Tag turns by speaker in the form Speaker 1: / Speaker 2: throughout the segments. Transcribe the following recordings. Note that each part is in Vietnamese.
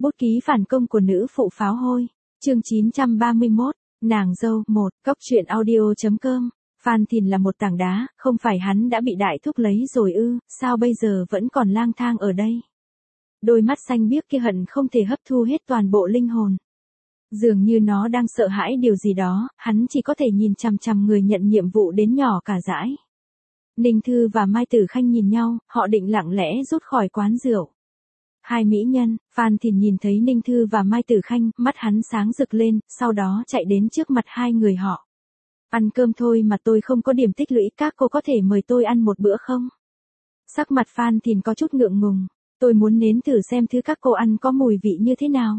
Speaker 1: Bút ký phản công của nữ phụ pháo hôi. Chương 931, nàng dâu 1, cóc truyện audio.com. Phan Thìn là một tảng đá, không phải hắn đã bị đại thúc lấy rồi ư, sao bây giờ vẫn còn lang thang ở đây? Đôi mắt xanh biếc kia hận không thể hấp thu hết toàn bộ linh hồn. Dường như nó đang sợ hãi điều gì đó, hắn chỉ có thể nhìn chằm chằm người nhận nhiệm vụ đến nhỏ cả dãi. Ninh Thư và Mai Tử Khanh nhìn nhau, họ định lặng lẽ rút khỏi quán rượu. Hai mỹ nhân, Phan Thìn nhìn thấy Ninh Thư và Mai Tử Khanh, mắt hắn sáng rực lên, sau đó chạy đến trước mặt hai người họ. Ăn cơm thôi mà tôi không có điểm tích lũy, các cô có thể mời tôi ăn một bữa không? Sắc mặt Phan Thìn có chút ngượng ngùng, tôi muốn nếm thử xem thứ các cô ăn có mùi vị như thế nào.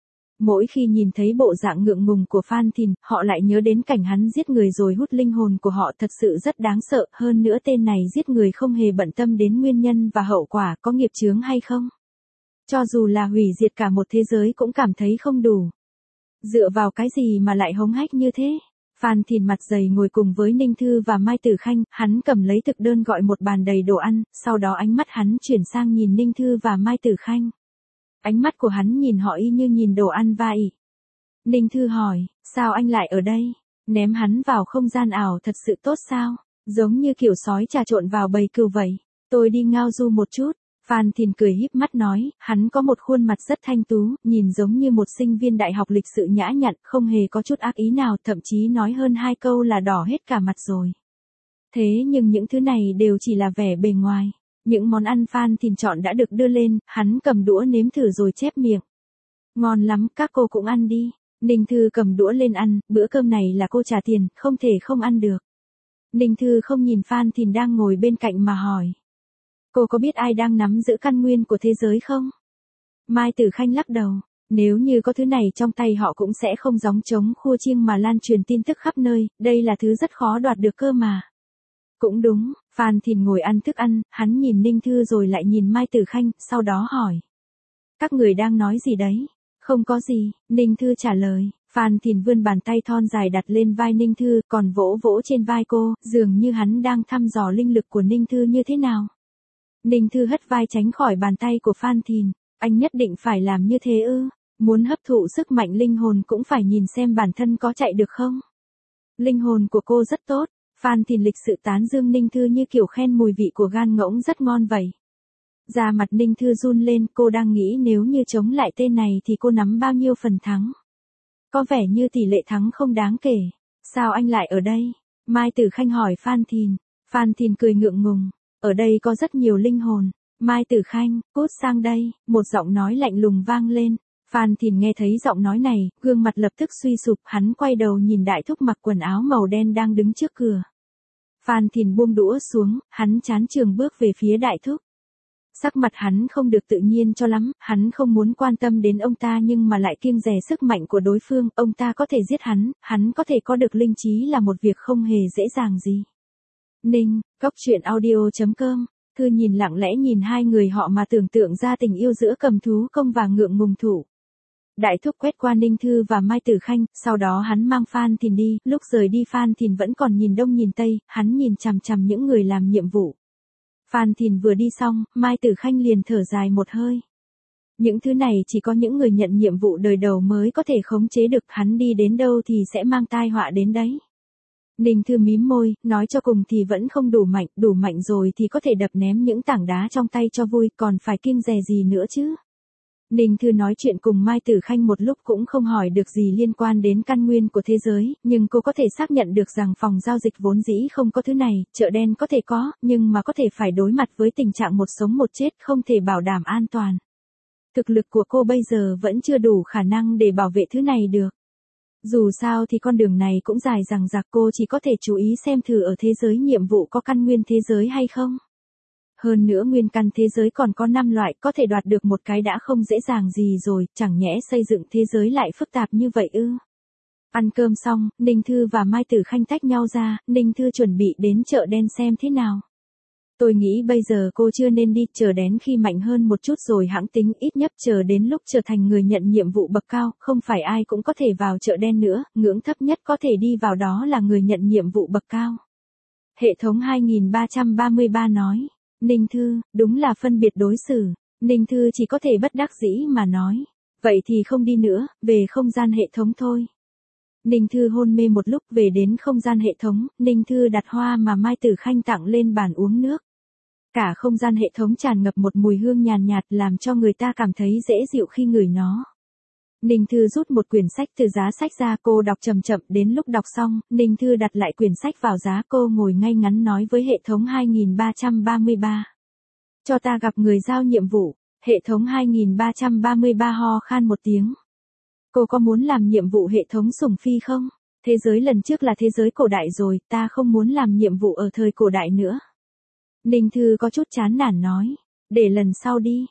Speaker 1: Mỗi khi nhìn thấy bộ dạng ngượng ngùng của Phan Thìn, họ lại nhớ đến cảnh hắn giết người rồi hút linh hồn của họ, thật sự rất đáng sợ, hơn nữa tên này giết người không hề bận tâm đến nguyên nhân và hậu quả có nghiệp chướng hay không. Cho dù là hủy diệt cả một thế giới cũng cảm thấy không đủ. Dựa vào cái gì mà lại hống hách như thế? Phan Thìn mặt dày ngồi cùng với Ninh Thư và Mai Tử Khanh, hắn cầm lấy thực đơn gọi một bàn đầy đồ ăn, sau đó ánh mắt hắn chuyển sang nhìn Ninh Thư và Mai Tử Khanh. Ánh mắt của hắn nhìn họ y như nhìn đồ ăn vai. Ninh Thư hỏi, sao anh lại ở đây? Ném hắn vào không gian ảo thật sự tốt sao? Giống như kiểu sói trà trộn vào bầy cừu vậy. Tôi đi ngao du một chút. Phan Thìn cười híp mắt nói, hắn có một khuôn mặt rất thanh tú, nhìn giống như một sinh viên đại học lịch sự nhã nhặn, không hề có chút ác ý nào, thậm chí nói hơn hai câu là đỏ hết cả mặt rồi. Thế nhưng những thứ này đều chỉ là vẻ bề ngoài. Những món ăn Phan Thìn chọn đã được đưa lên, hắn cầm đũa nếm thử rồi chép miệng. Ngon lắm, các cô cũng ăn đi. Ninh Thư cầm đũa lên ăn, bữa cơm này là cô trả tiền, không thể không ăn được. Ninh Thư không nhìn Phan Thìn đang ngồi bên cạnh mà hỏi. Cô có biết ai đang nắm giữ căn nguyên của thế giới không? Mai Tử Khanh lắc đầu, nếu như có thứ này trong tay họ cũng sẽ không gióng trống khua chiêng mà lan truyền tin tức khắp nơi, đây là thứ rất khó đoạt được cơ mà. Cũng đúng, Phan Thìn ngồi ăn thức ăn, hắn nhìn Ninh Thư rồi lại nhìn Mai Tử Khanh, sau đó hỏi. Các người đang nói gì đấy? Không có gì, Ninh Thư trả lời. Phan Thìn vươn bàn tay thon dài đặt lên vai Ninh Thư, còn vỗ vỗ trên vai cô, dường như hắn đang thăm dò linh lực của Ninh Thư như thế nào. Ninh Thư hất vai tránh khỏi bàn tay của Phan Thìn, anh nhất định phải làm như thế ư? Muốn hấp thụ sức mạnh linh hồn cũng phải nhìn xem bản thân có chạy được không? Linh hồn của cô rất tốt. Phan Thìn lịch sự tán dương Ninh Thư như kiểu khen mùi vị của gan ngỗng rất ngon vậy. Da mặt Ninh Thư run lên, cô đang nghĩ nếu như chống lại tên này thì cô nắm bao nhiêu phần thắng. Có vẻ như tỷ lệ thắng không đáng kể. Sao anh lại ở đây? Mai Tử Khanh hỏi Phan Thìn. Phan Thìn cười ngượng ngùng. Ở đây có rất nhiều linh hồn. Mai Tử Khanh, cút sang đây, một giọng nói lạnh lùng vang lên. Phan Thìn nghe thấy giọng nói này, gương mặt lập tức suy sụp, hắn quay đầu nhìn đại thúc mặc quần áo màu đen đang đứng trước cửa. Phan Thìn buông đũa xuống, hắn chán chường bước về phía đại thúc. Sắc mặt hắn không được tự nhiên cho lắm, hắn không muốn quan tâm đến ông ta nhưng mà lại kiêng dè sức mạnh của đối phương, ông ta có thể giết hắn có thể có được linh trí là một việc không hề dễ dàng gì. Ninh, cóc truyện audio.com. Thư nhìn lặng lẽ nhìn hai người họ mà tưởng tượng ra tình yêu giữa cầm thú công và ngượng ngùng thủ. Đại thúc quét qua Ninh Thư và Mai Tử Khanh, sau đó hắn mang Phan Thìn đi, lúc rời đi Phan Thìn vẫn còn nhìn đông nhìn tây, hắn nhìn chằm chằm những người làm nhiệm vụ. Phan Thìn vừa đi xong, Mai Tử Khanh liền thở dài một hơi. Những thứ này chỉ có những người nhận nhiệm vụ đời đầu mới có thể khống chế được, hắn đi đến đâu thì sẽ mang tai họa đến đấy. Ninh Thư mím môi, nói cho cùng thì vẫn không đủ mạnh rồi thì có thể đập ném những tảng đá trong tay cho vui, còn phải kiêng dè gì nữa chứ. Ninh Thư nói chuyện cùng Mai Tử Khanh một lúc cũng không hỏi được gì liên quan đến căn nguyên của thế giới, nhưng cô có thể xác nhận được rằng phòng giao dịch vốn dĩ không có thứ này, chợ đen có thể có, nhưng mà có thể phải đối mặt với tình trạng một sống một chết, không thể bảo đảm an toàn. Thực lực của cô bây giờ vẫn chưa đủ khả năng để bảo vệ thứ này được. Dù sao thì con đường này cũng dài dằng dặc, cô chỉ có thể chú ý xem thử ở thế giới nhiệm vụ có căn nguyên thế giới hay không. Hơn nữa nguyên căn thế giới còn có 5 loại, có thể đoạt được một cái đã không dễ dàng gì rồi, chẳng nhẽ xây dựng thế giới lại phức tạp như vậy ư. Ăn cơm xong, Ninh Thư và Mai Tử Khanh tách nhau ra, Ninh Thư chuẩn bị đến chợ đen xem thế nào. Tôi nghĩ bây giờ cô chưa nên đi, chờ đến khi mạnh hơn một chút rồi hãng tính, ít nhất chờ đến lúc trở thành người nhận nhiệm vụ bậc cao, không phải ai cũng có thể vào chợ đen nữa, ngưỡng thấp nhất có thể đi vào đó là người nhận nhiệm vụ bậc cao. Hệ thống 2333 nói. Ninh Thư, đúng là phân biệt đối xử. Ninh Thư chỉ có thể bất đắc dĩ mà nói. Vậy thì không đi nữa, về không gian hệ thống thôi. Ninh Thư hôn mê một lúc, về đến không gian hệ thống, Ninh Thư đặt hoa mà Mai Tử Khanh tặng lên bàn uống nước. Cả không gian hệ thống tràn ngập một mùi hương nhàn nhạt làm cho người ta cảm thấy dễ dịu khi ngửi nó. Ninh Thư rút một quyển sách từ giá sách ra, cô đọc chậm chậm, đến lúc đọc xong, Ninh Thư đặt lại quyển sách vào giá, cô ngồi ngay ngắn nói với hệ thống 2333. Cho ta gặp người giao nhiệm vụ. Hệ thống 2333 ho khan một tiếng. Cô có muốn làm nhiệm vụ hệ thống Sủng Phi không? Thế giới lần trước là thế giới cổ đại rồi, ta không muốn làm nhiệm vụ ở thời cổ đại nữa. Ninh Thư có chút chán nản nói. Để lần sau đi,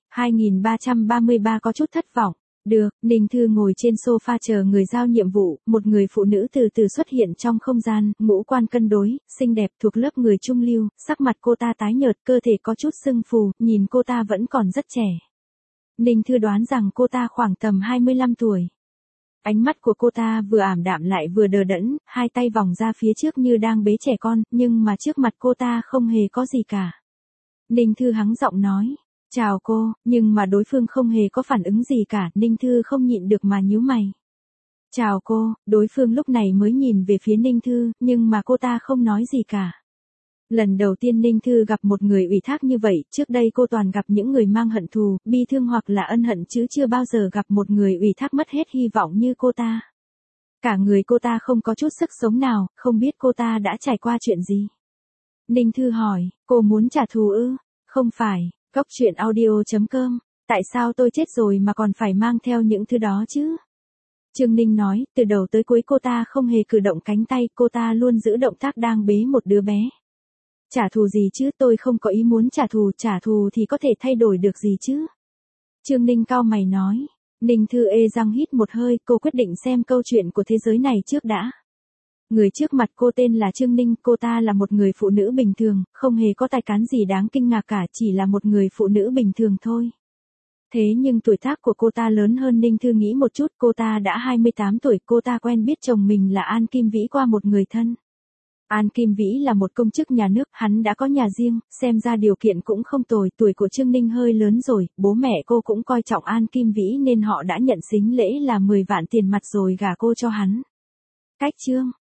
Speaker 1: 2333 có chút thất vọng. Được, Ninh Thư ngồi trên sofa chờ người giao nhiệm vụ, một người phụ nữ từ từ xuất hiện trong không gian, ngũ quan cân đối, xinh đẹp, thuộc lớp người trung lưu, sắc mặt cô ta tái nhợt, cơ thể có chút sưng phù, nhìn cô ta vẫn còn rất trẻ. Ninh Thư đoán rằng cô ta khoảng tầm 25 tuổi. Ánh mắt của cô ta vừa ảm đạm lại vừa đờ đẫn, hai tay vòng ra phía trước như đang bế trẻ con, nhưng mà trước mặt cô ta không hề có gì cả. Ninh Thư hắng giọng nói. Chào cô, nhưng mà đối phương không hề có phản ứng gì cả, Ninh Thư không nhịn được mà nhíu mày. Chào cô, đối phương lúc này mới nhìn về phía Ninh Thư, nhưng mà cô ta không nói gì cả. Lần đầu tiên Ninh Thư gặp một người ủy thác như vậy, trước đây cô toàn gặp những người mang hận thù, bi thương hoặc là ân hận chứ chưa bao giờ gặp một người ủy thác mất hết hy vọng như cô ta. Cả người cô ta không có chút sức sống nào, không biết cô ta đã trải qua chuyện gì. Ninh Thư hỏi, cô muốn trả thù ư? Không phải. Cốc truyện audio.com, tại sao tôi chết rồi mà còn phải mang theo những thứ đó chứ? Trương Ninh nói, từ đầu tới cuối cô ta không hề cử động cánh tay, cô ta luôn giữ động tác đang bế một đứa bé. Trả thù gì chứ, tôi không có ý muốn trả thù thì có thể thay đổi được gì chứ? Trương Ninh cau mày nói. Ninh Thư ê răng hít một hơi, cô quyết định xem câu chuyện của thế giới này trước đã. Người trước mặt cô tên là Trương Ninh, cô ta là một người phụ nữ bình thường, không hề có tài cán gì đáng kinh ngạc cả, chỉ là một người phụ nữ bình thường thôi. Thế nhưng tuổi tác của cô ta lớn hơn Ninh Thư nghĩ một chút, cô ta đã 28 tuổi, cô ta quen biết chồng mình là An Kim Vĩ qua một người thân. An Kim Vĩ là một công chức nhà nước, hắn đã có nhà riêng, xem ra điều kiện cũng không tồi, tuổi của Trương Ninh hơi lớn rồi, bố mẹ cô cũng coi trọng An Kim Vĩ nên họ đã nhận sính lễ là 10 vạn tiền mặt rồi gả cô cho hắn. Cách chương